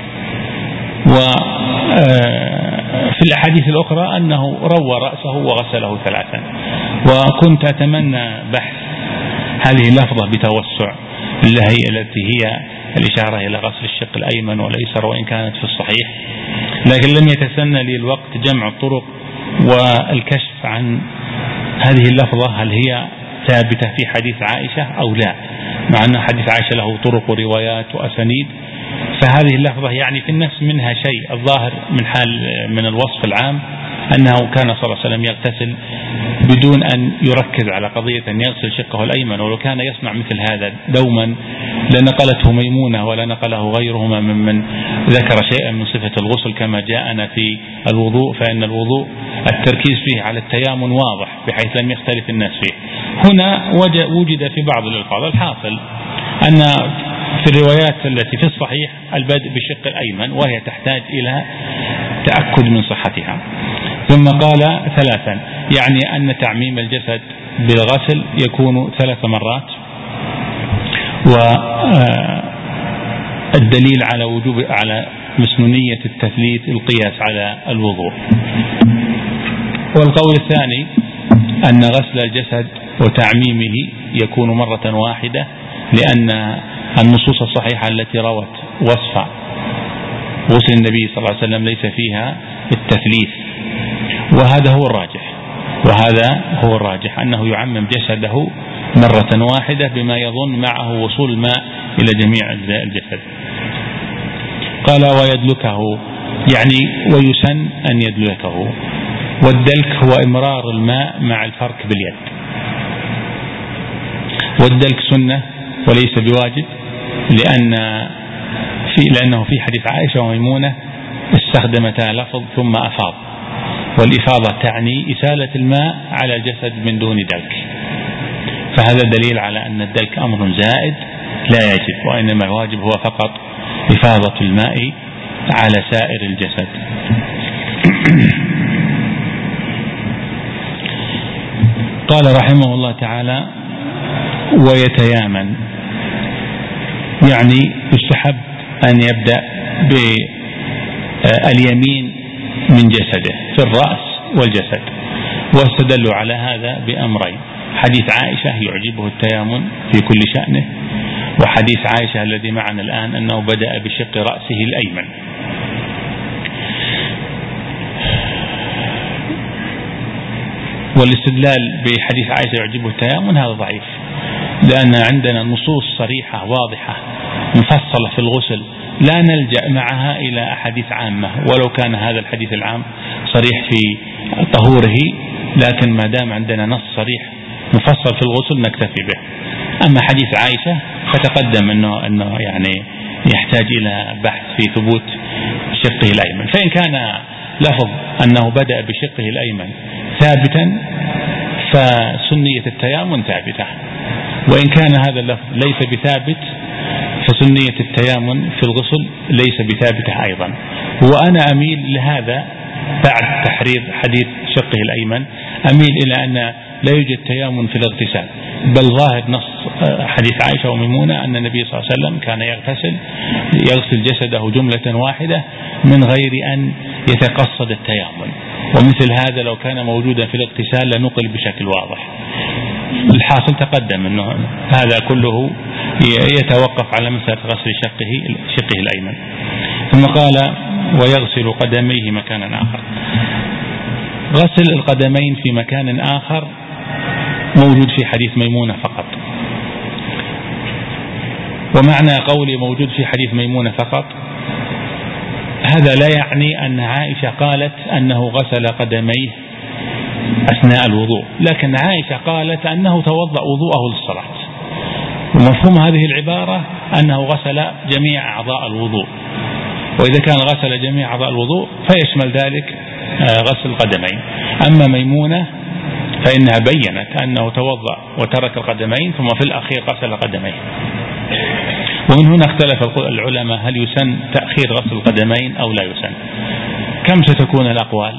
وفي الأحاديث الأخرى أنه روى رأسه وغسله 3. وكنت أتمنى بحث هذه اللفظة بتوسع التي هي الإشارة إلى غسل الشق الأيمن والأيسر، وإن كانت في الصحيح، لكن لم يتسنى لي الوقت جمع الطرق والكشف عن هذه اللفظة هل هي ثابتة في حديث عائشة أو لا، مع أن حديث عائشة له طرق وروايات وأسانيد. فهذه اللفظة يعني في النفس منها شيء، الظاهر من الوصف العام أنه كان صلى الله عليه وسلم يغتسل بدون أن يركز على قضية أن يغسل شقه الأيمن، ولو كان يصنع مثل هذا دوما لنقلته ميمونة ولا نقله غيرهما ممن ذكر شيئا من صفة الغسل كما جاءنا في الوضوء، فإن الوضوء التركيز فيه على التيامن واضح بحيث لم يختلف الناس فيه. هنا وجد في بعض الألفاظ الحاصل أن في الروايات التي في الصحيح البدء بالشق الأيمن، وهي تحتاج إلى تأكد من صحتها. ثم قال 3، يعني أن تعميم الجسد بالغسل يكون 3 مرات. والدليل على مسنونية التثليث القياس على الوضوء. والقول الثاني أن غسل الجسد وتعميمه يكون مرة واحدة، لأن النصوص الصحيحة التي روت وصف غسل النبي صلى الله عليه وسلم ليس فيها التثليث، وهذا هو الراجح أنه يعمم جسده مرة واحدة بما يظن معه وصول الماء إلى جميع أجزاء الجسد. قال: ويدلكه، يعني ويسن أن يدلكه. والدلك هو إمرار الماء مع الفرك باليد، والدلك سنة وليس بواجب، لأنه في حديث عائشة وميمونة استخدمتا لفظ ثم أفاض، والإفاضة تعني إسالة الماء على الجسد من دون دلك، فهذا دليل على أن الدلك أمر زائد لا يجب، وإنما الواجب هو فقط إفاضة الماء على سائر الجسد. قال رحمه الله تعالى: ويتيامن، يعني يستحب أن يبدأ باليمين من جسده في الرأس والجسد. واستدلوا على هذا بأمرين: حديث عائشة يعجبه التيامن في كل شأنه، وحديث عائشة الذي معنا الآن أنه بدأ بشق رأسه الأيمن. والاستدلال بحديث عائشة يعجبه التيامن هذا ضعيف، لأن عندنا نصوص صريحة واضحة مفصلة في الغسل لا نلجأ معها إلى أحاديث عامة، ولو كان هذا الحديث العام صريح في طهوره، لكن ما دام عندنا نص صريح مفصل في الغسل نكتفي به. أما حديث عائشة فتقدم أنه يعني يحتاج إلى بحث في ثبوت شقه الأيمن. فإن كان لفظ أنه بدأ بشقه الأيمن ثابتا فسنية التيامن ثابتة، وإن كان هذا اللفظ ليس بثابت فسنية التيامن في الغسل ليس بثابتة أيضا. وأنا أميل لهذا بعد تحرير حديث شقه الأيمن، أميل إلى أن لا يوجد تيامن في الاغتسال، بل ظاهر نص حديث عائشة وميمونة أن النبي صلى الله عليه وسلم كان يغسل جسده جملة واحدة من غير أن يتقصد التيامن، ومثل هذا لو كان موجودا في الاغتسال لنقل بشكل واضح. الحاصل تقدم أنه هذا كله يتوقف على مسألة غسل شقه الأيمن. ثم قال ويغسل قدميه مكانا آخر. غسل القدمين في مكان آخر موجود في حديث ميمونة فقط. ومعنى قولي موجود في حديث ميمونة فقط هذا لا يعني أن عائشة قالت أنه غسل قدميه أثناء الوضوء، لكن عائشة قالت أنه توضأ وضوءه للصلاة، ومفهوم هذه العبارة أنه غسل جميع أعضاء الوضوء، وإذا كان غسل جميع أعضاء الوضوء فيشمل ذلك غسل القدمين. أما ميمونة فإنها بيّنت أنه توضأ وترك القدمين ثم في الأخير غسل قدميه. ومن هنا اختلف العلماء هل يسن تأخير غسل القدمين أو لا يسن. كم ستكون الأقوال؟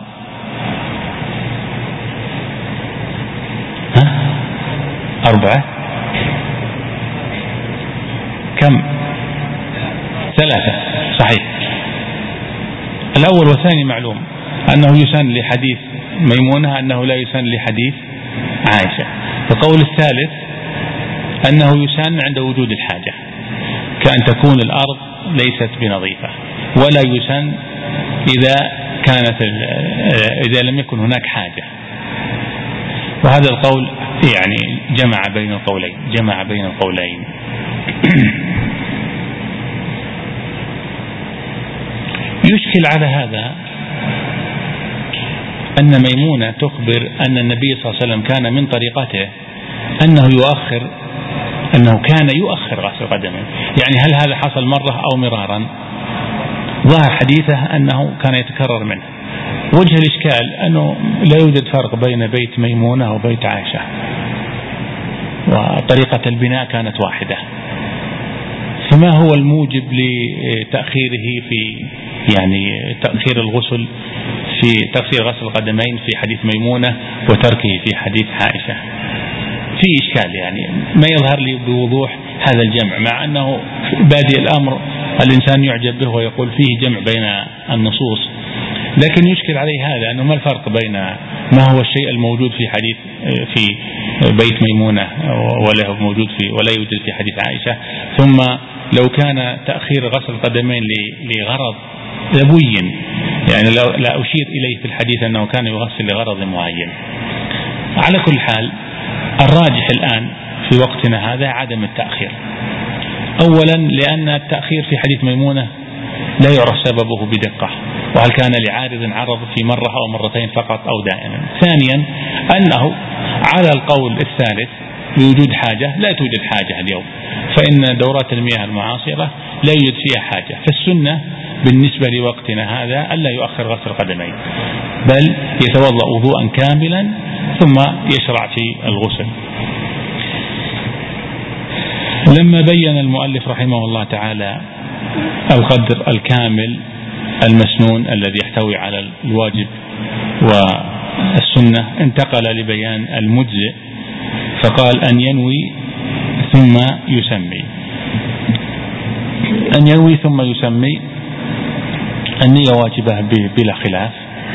4 كم؟ 3 صحيح. الأول والثاني معلوم أنه يسن لحديث ميمونة، أنه لا يسن لحديث عائشة. القول الثالث أنه يسن عند وجود الحاجة، كأن تكون الأرض ليست بنظيفة، ولا يسن إذا لم يكن هناك حاجة. وهذا القول يعني جمع بين القولين. يشكل على هذا أن ميمونة تخبر أن النبي صلى الله عليه وسلم كان من طريقته أنه كان يؤخر غسل قدمه. يعني هل هذا حصل مرة أو مرارا؟ ظاهر حديثه أنه كان يتكرر منه. وجه الإشكال أنه لا يوجد فرق بين بيت ميمونة وبيت عائشة، وطريقة البناء كانت واحدة، فما هو الموجب لتأخيره في يعني تأخير الغسل في تأخير غسل القدمين في حديث ميمونة وتركه في حديث عائشة؟ في إشكال، يعني ما يظهر لي بوضوح هذا الجمع، مع أنه بادئ الأمر الإنسان يعجب به ويقول فيه جمع بين النصوص، لكن يشكل عليه هذا أنه ما الفرق بين ما هو الشيء الموجود في حديث في بيت ميمونة ولا يوجد في حديث عائشة، ثم لو كان تأخير غسل القدمين لغرض لبين، يعني لا أشير إليه في الحديث أنه كان يغسل لغرض معين. على كل حال الراجح الآن في وقتنا هذا عدم التأخير، أولا لأن التأخير في حديث ميمونة لا يعرف سببه بدقة، وهل كان لعارض عرض في مرة أو مرتين فقط أو دائما. ثانيا أنه على القول الثالث بوجود حاجة لا توجد حاجة اليوم، فإن دورات المياه المعاصرة لا يوجد فيها حاجة، فالسنة بالنسبة لوقتنا هذا ألا يؤخر غسل القدمين، بل يتوضأ وضوءا كاملا ثم يشرع في الغسل. لما بين المؤلف رحمه الله تعالى القدر الكامل المسنون الذي يحتوي على الواجب والسنة، انتقل لبيان المجزئ فقال أن ينوي ثم يسمي. أن ينوي ثم يسمي النية واجبة بلا خلاف،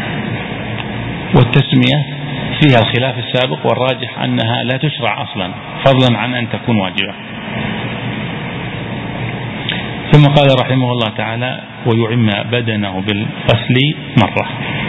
والتسمية فيها الخلاف السابق، والراجح أنها لا تشرع أصلا فضلا عن أن تكون واجبة. ثم قال رحمه الله تعالى ويعم بدنه بالغسل مرة.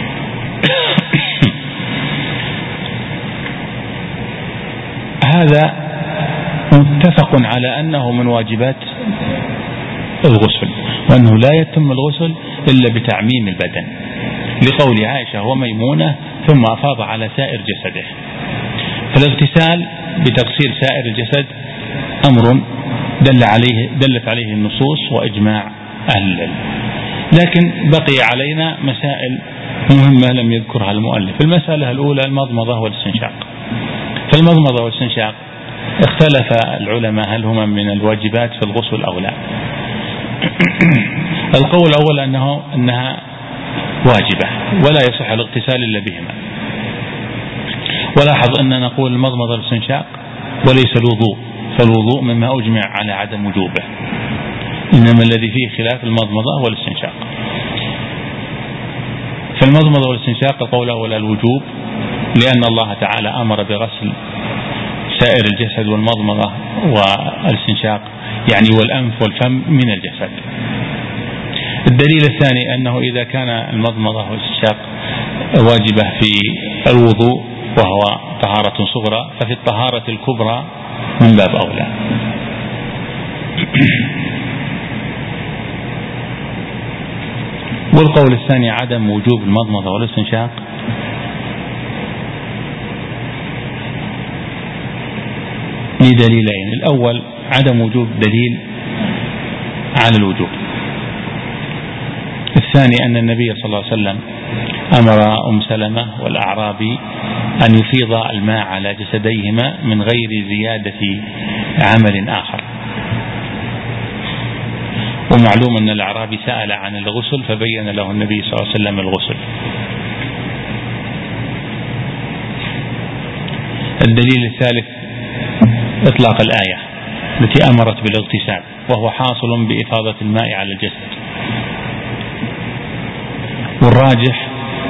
هذا متفق على أنه من واجبات الغسل، وأنه لا يتم الغسل إلا بتعميم البدن، لقول عائشة وميمونة ثم أفاض على سائر جسده. فالاغتسال بتغسيل سائر الجسد أمر دلت عليه النصوص وإجماع أهل العلم. لكن بقي علينا مسائل مهمة لم يذكرها المؤلف. المسألة الأولى المضمضة والاستنشاق. فالمضمضة والاستنشاق اختلف العلماء هل هما من الواجبات في الغسل أو لا. القول الأول أنها واجبة ولا يصح الاغتسال إلا بهما. ولاحظ أننا نقول المضمضة والاستنشاق وليس الوضوء، فالوضوء مما أجمع على عدم وجوبه، إنما الذي فيه خلاف المضمضة والاستنشاق. فالمضمضة والاستنشاق القول الأول الوجوب، لأن الله تعالى أمر بغسل سائر الجسد، والمضمضة والاستنشاق يعني والأنف والفم من الجسد. الدليل الثاني أنه إذا كان المضمضة والاستنشاق واجبة في الوضوء وهو طهارة صغرى، ففي الطهارة الكبرى من باب أولى. والقول الثاني عدم وجوب المضمضة والاستنشاق لدليلين. الأول عدم وجوب دليل على الوجوب. الثاني أن النبي صلى الله عليه وسلم أمر أم سلمة والأعرابي أن يفيض الماء على جسديهما من غير زيادة عمل آخر. ومعلوم أن الأعرابي سأل عن الغسل فبين له النبي صلى الله عليه وسلم الغسل. الدليل الثالث إطلاق الآية التي أمرت بالاغتسال، وهو حاصل بإفاضة الماء على الجسد. والراجح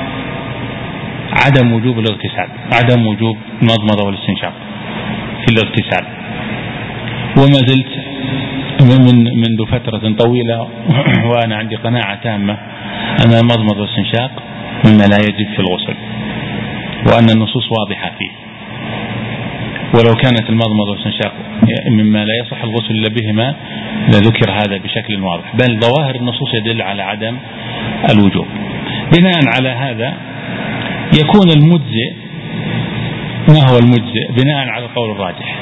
عدم وجوب الاغتسال، عدم وجوب المضمضة والاستنشاق في الاغتسال. وما زلت منذ فترة طويلة وأنا عندي قناعة تامة أن المضمضة والاستنشاق مما لا يجب في الغسل، وأن النصوص واضحة فيه. ولو كانت المضمضة والاستنشاق مما لا يصح الغسل إلا بهما لذكر هذا بشكل واضح، بل ظواهر النصوص يدل على عدم الوجوب. بناء على هذا يكون المجزئ، ما هو المجزئ بناء على القول الراجح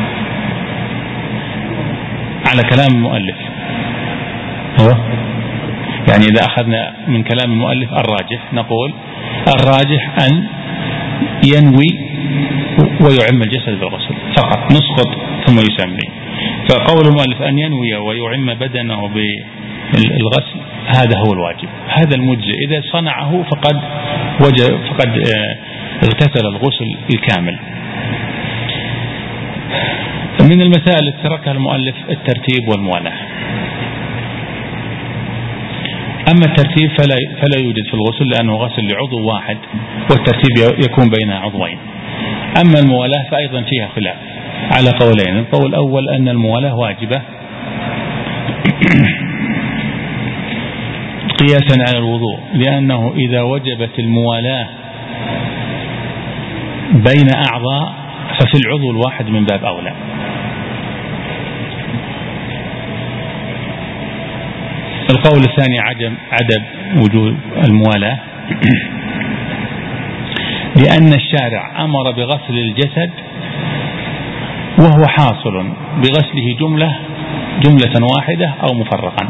على كلام المؤلف؟ يعني إذا أخذنا من كلام المؤلف الراجح نقول الراجح أن ينوي ويعم الجسد بالغسل فقط، نسقط ثم يسمي. فقول المؤلف أن ينوي ويعم بدنه بالغسل هذا هو الواجب، هذا المجزئ. إذا صنعه فقد اغتسل الغسل الكامل. من المسائل التي تركها المؤلف الترتيب والموالاة. أما الترتيب فلا يوجد في الغسل لأنه غسل لعضو واحد، والترتيب يكون بين عضوين. أما الموالاة فأيضا فيها خلاف على قولين. القول الأول أن الموالاة واجبة قياسا على الوضوء، لأنه إذا وجبت الموالاة بين أعضاء ففي العضو الواحد من باب أولى. القول الثاني عدم وجود الموالاة، لأن الشارع أمر بغسل الجسد وهو حاصل بغسله جملة واحدة أو مفرقا.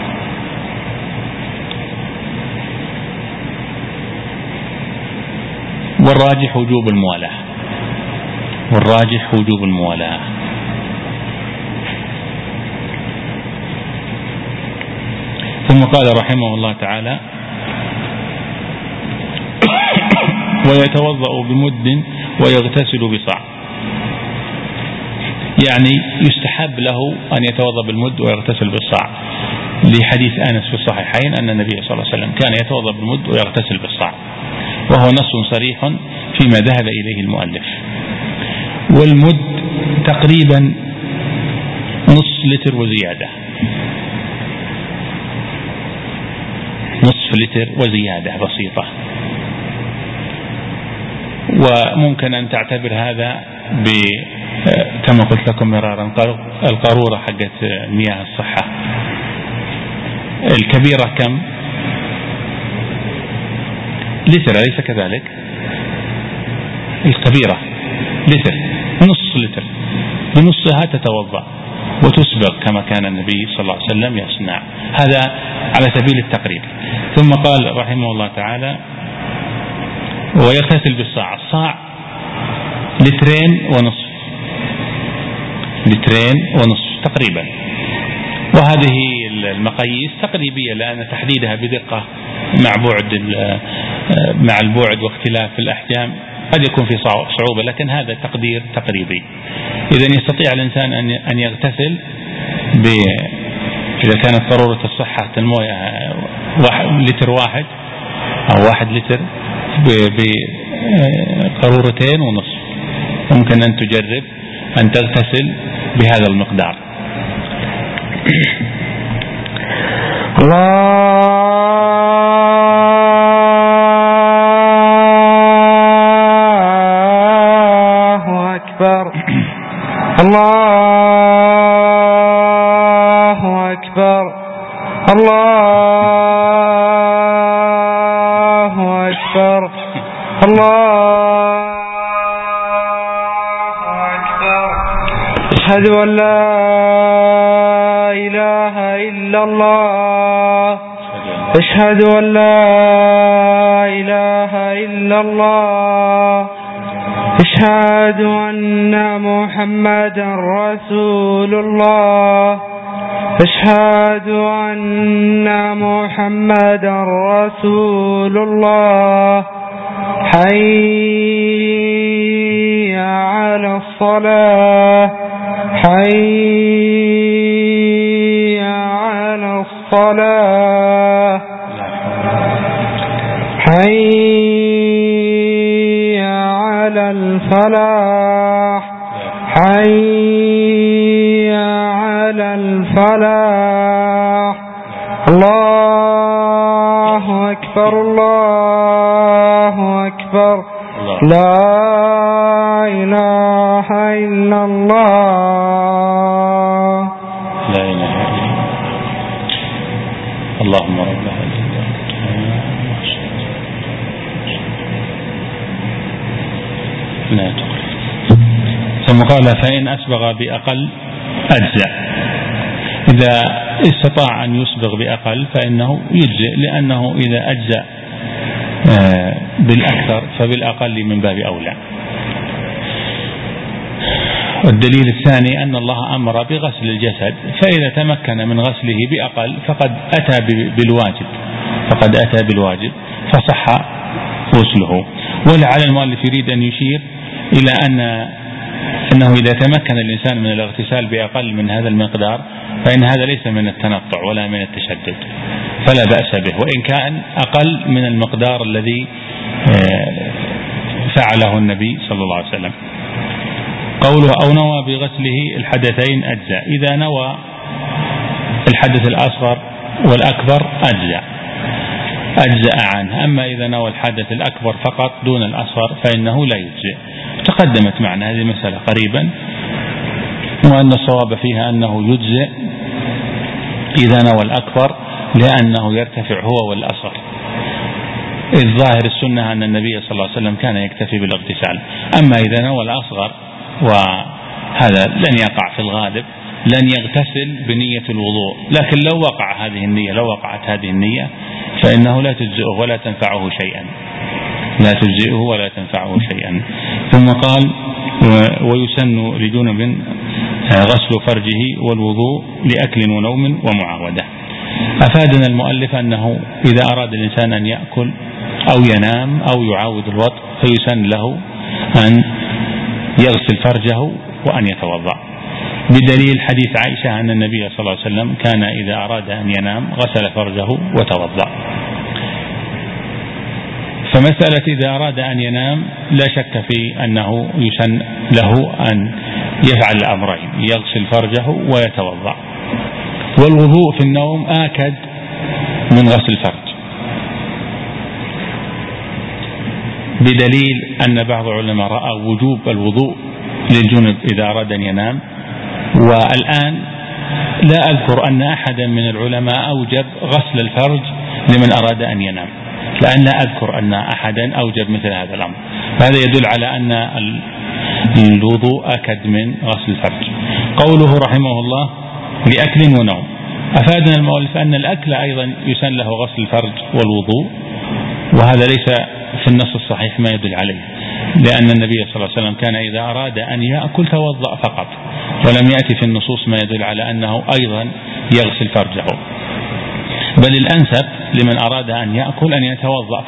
والراجح وجوب الموالاة، والراجح وجوب الموالاة. ثم قال رحمه الله تعالى: ويتوضأ بمد ويغتسل بصاع. يعني يستحب له أن يتوضأ بالمد ويغتسل بالصاع، لحديث أنس في الصحيحين أن النبي صلى الله عليه وسلم كان يتوضأ بالمد ويغتسل بالصاع، وهو نص صريح فيما ذهب إليه المؤلف. والمد تقريبا نصف لتر وزيادة، نصف لتر وزيادة بسيطة. وممكن أن تعتبر هذا كما قلت لكم مرارا القارورة حقت مياه الصحة. الكبيرة كم؟ لتر، أليس كذلك؟ الكبيرة لتر، نص لتر، بنصها تتوضأ وتسبغ كما كان النبي صلى الله عليه وسلم يصنع. هذا على سبيل التقريب. ثم قال رحمه الله تعالى: ويغتسل بالصاع. الصاع 2.5 لتر تقريبا. وهذه المقاييس تقريبية لأن تحديدها بدقة مع البعد واختلاف الأحجام قد يكون في صعوبة، لكن هذا تقدير تقريبي. إذا يستطيع الإنسان أن يغتسل إذا كانت ضرورة الصحة الموية 1 لتر أو 1 لتر بقارورتين ونصف. ممكن أن تجرب أن تغتسل بهذا المقدار. الله أكبر الله أكبر الله أكبر الله أكبر. أشهد أن لا إله إلا الله أشهد أن لا إله إلا الله أشهد أن محمدا رسول الله أشهد أن محمدا رسول الله. حي على الصلاة حي على الصلاة حي على الفلاح حي على الفلاح. الله أكبر الله أكبر لا إله إلا الله لا إله إلا الله. اللهم رب هذه لا تقل. ثم قال: فإن أسبغ بأقل أجزأ. إذا استطاع أن يسبغ بأقل فإنه يجزئ، لأنه إذا أجزأ بالأكثر فبالأقل من باب أولى. والدليل الثاني أن الله أمر بغسل الجسد، فإذا تمكن من غسله بأقل فقد أتى بالواجب فصح غسله. ولعل المؤلف يريد أن يشير إلى أنه إذا تمكن الإنسان من الاغتسال بأقل من هذا المقدار فإن هذا ليس من التنطع ولا من التشدد، فلا بأس به، وإن كان أقل من المقدار الذي فعله النبي صلى الله عليه وسلم. قوله: أو نوى بغسله الحدثين أجزاء. إذا نوى الحدث الأصغر والأكبر أجزأ عنه. أما إذا نوى الحدث الأكبر فقط دون الأصغر فإنه لا يجزئ. تقدمت معنا هذه المسألة قريبا، وأن الصواب فيها أنه يجزئ إذا نوى الأكبر لأنه يرتفع هو والأصغر، إذ ظاهر السنة أن النبي صلى الله عليه وسلم كان يكتفي بالاغتسال. أما إذا نوى الأصغر وهذا لن يقع في الغالب، لن يغتسل بنية الوضوء، لكن لو وقعت هذه النية فإنه لا تجزئه ولا تنفعه شيئا. ثم قال: ويسن لجنب غسل فرجه والوضوء لأكل ونوم ومعاودة. أفادنا المؤلف أنه إذا أراد الإنسان أن يأكل أو ينام أو يعاود الوطء فيسن له أن يغسل فرجه وأن يتوضأ، بدليل حديث عائشة أن النبي صلى الله عليه وسلم كان إذا أراد أن ينام غسل فرجه وتوضأ. فمسألة إذا أراد أن ينام لا شك في أنه يسن له أن يفعل الأمرين، يغسل فرجه ويتوضأ. والوضوء في النوم آكد من غسل الفرج، بدليل أن بعض العلماء رأى وجوب الوضوء للجنب إذا أراد أن ينام. والآن لا أذكر أن أحدا من العلماء أوجب غسل الفرج لمن أراد أن ينام، لأن لا أذكر أن أحدا أوجب مثل هذا الأمر. فهذا يدل على أن الوضوء أكد من غسل الفرج. قوله رحمه الله لأكل ونوم، أفادنا المؤلف أن الأكل أيضا يسن له غسل الفرج والوضوء، وهذا ليس في النص الصحيح ما يدل عليه، لأن النبي صلى الله عليه وسلم كان إذا أراد أن يأكل توضأ فقط، ولم يأتي في النصوص ما يدل على أنه أيضا يغسل فرجه، بل الأنسب لمن أراد أن يأكل أن يتوضأ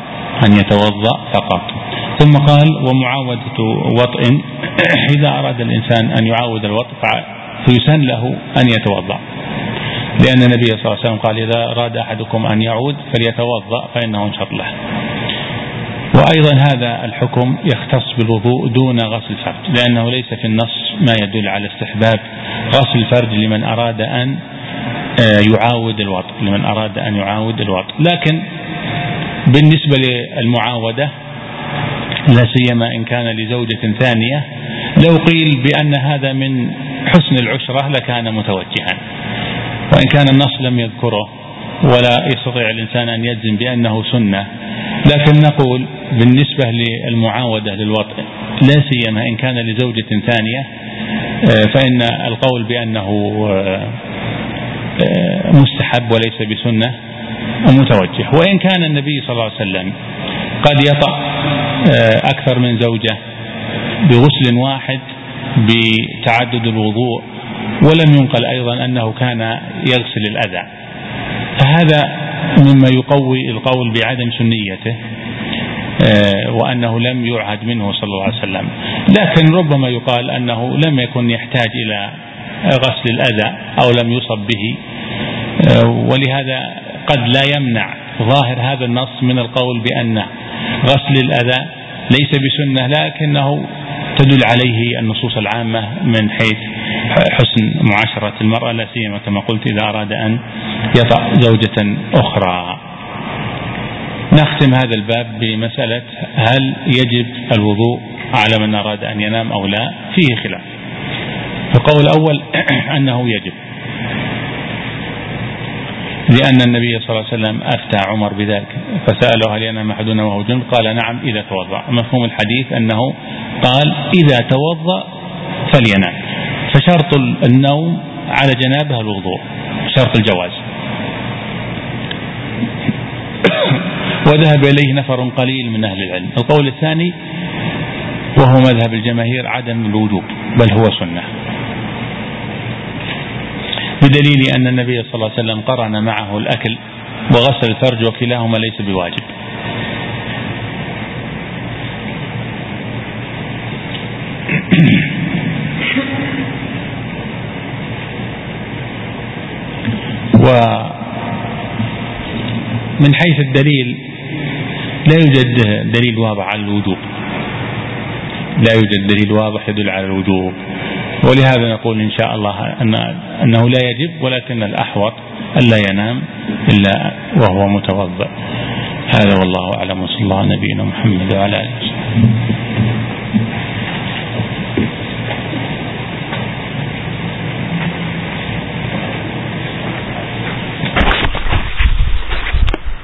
فقط. ثم قال ومعاودة وطئ، إذا أراد الإنسان أن يعاود الوطء فيسن له أن يتوضأ، لأن النبي صلى الله عليه وسلم قال إذا أراد أحدكم أن يعود فليتوضأ فإنه انشط له. وأيضا هذا الحكم يختص بالوضوء دون غسل الفرج، لأنه ليس في النص ما يدل على استحباب غسل الفرج لمن أراد أن يعاود الوطء. لكن بالنسبة للمعاودة لا سيما إن كان لزوجة ثانية، لو قيل بأن هذا من حسن العشرة لكان متوجها، وإن كان النص لم يذكره ولا يستطيع الإنسان أن يجزم بأنه سنة، لكن نقول بالنسبة للمعاودة للوطء لا سيما إن كان لزوجة ثانية فإن القول بأنه مستحب وليس بسنة متوجه. وإن كان النبي صلى الله عليه وسلم قد يطأ أكثر من زوجة بغسل واحد بتعدد الوضوء، ولم ينقل أيضا أنه كان يغسل الأذى، فهذا مما يقوي القول بعدم سنيته وأنه لم يعهد منه صلى الله عليه وسلم. لكن ربما يقال أنه لم يكن يحتاج إلى غسل الأذى أو لم يصب به، ولهذا قد لا يمنع ظاهر هذا النص من القول بأن غسل الأذى ليس بسنة، لكنه تدل عليه النصوص العامة من حيث حسن معاشرة المرأة، لا سيما كما قلت إذا أراد أن يطأ زوجة أخرى. نختم هذا الباب بمسألة هل يجب الوضوء على من أراد أن ينام أو لا؟ فيه خلاف. القول الأول أنه يجب، لأن النبي صلى الله عليه وسلم أفتى عمر بذلك فسأله هل ينام أحدنا وهو جنب؟ قال نعم إذا توضأ. مفهوم الحديث أنه قال إذا توضأ فلينام، فشرط النوم على جنابه الوضوء، شرط الجواز. وذهب إليه نفر قليل من أهل العلم. القول الثاني وهو مذهب الجماهير عدم الوجوب، بل هو سنة، بدليل أن النبي صلى الله عليه وسلم قرن معه الأكل وغسل الفرج وكلاهما ليس بواجب. ومن حيث الدليل لا يوجد دليل واضح على الوجوب، لا يوجد دليل واضح يدل على الوجوب، ولهذا نقول إن شاء الله أنه لا يجب، ولكن الأحوط ألا ينام إلا وهو متوضئ. هذا والله أعلم، وصلى الله على نبينا محمد وعلى آله وسلم.